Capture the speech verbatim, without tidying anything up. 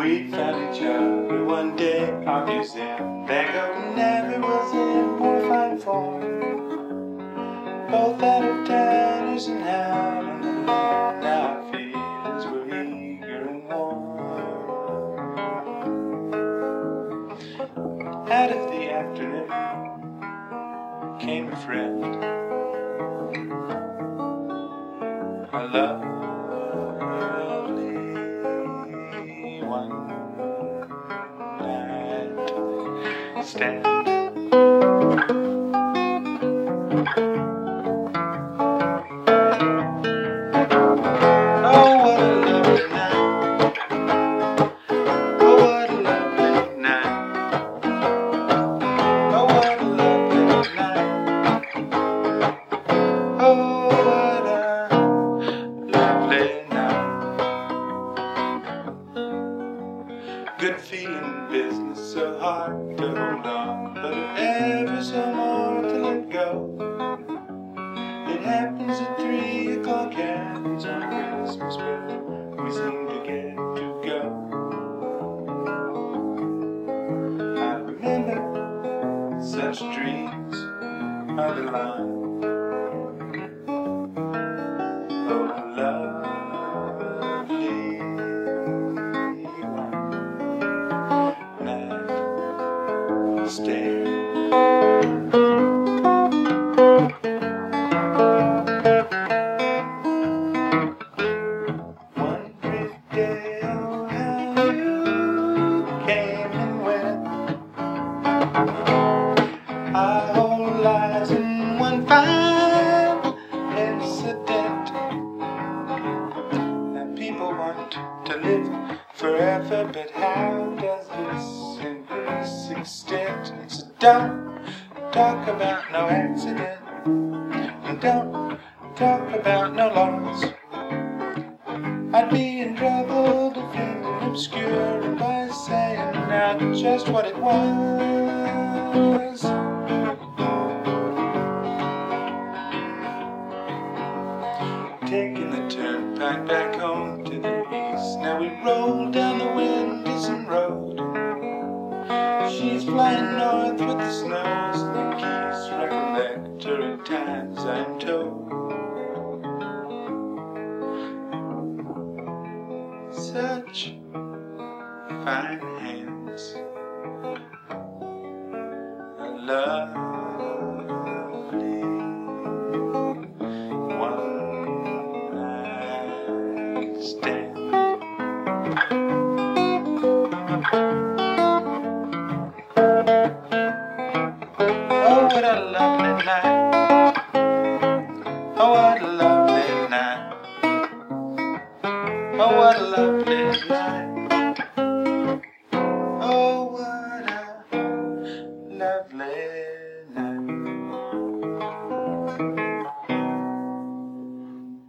We found each other one day, our museum. Bangkok never was in more fine form. Both out of towners and out on the lawn. Now our feelings were eager and warm. Out of the afternoon came a friend, a lovely one night stand. Oh, what a lovely night. Oh, what a lovely night. Oh, what a lovely night. Oh, what a lovely night. Good feeling business, so hard to hold on, but if ever so more to let go. It happens at three o'clock, happens on Christmas, but we seem to get to go. I remember such dreams are the line. Oh, lovely one night stand. One brief day, oh how you came and went. Our whole lives in one fine incident. And people want to live forever, but how does this increase extent? So don't talk about no accident, and don't talk about no loss. I'd be in trouble defending obscure by saying now just what it was. Taking the turnpike back home to the east. Now we roll down the Windison Road. She's flying north with the snows and the geese. Recollect her in times, I'm told. Such fine hands, a lovely one night stand.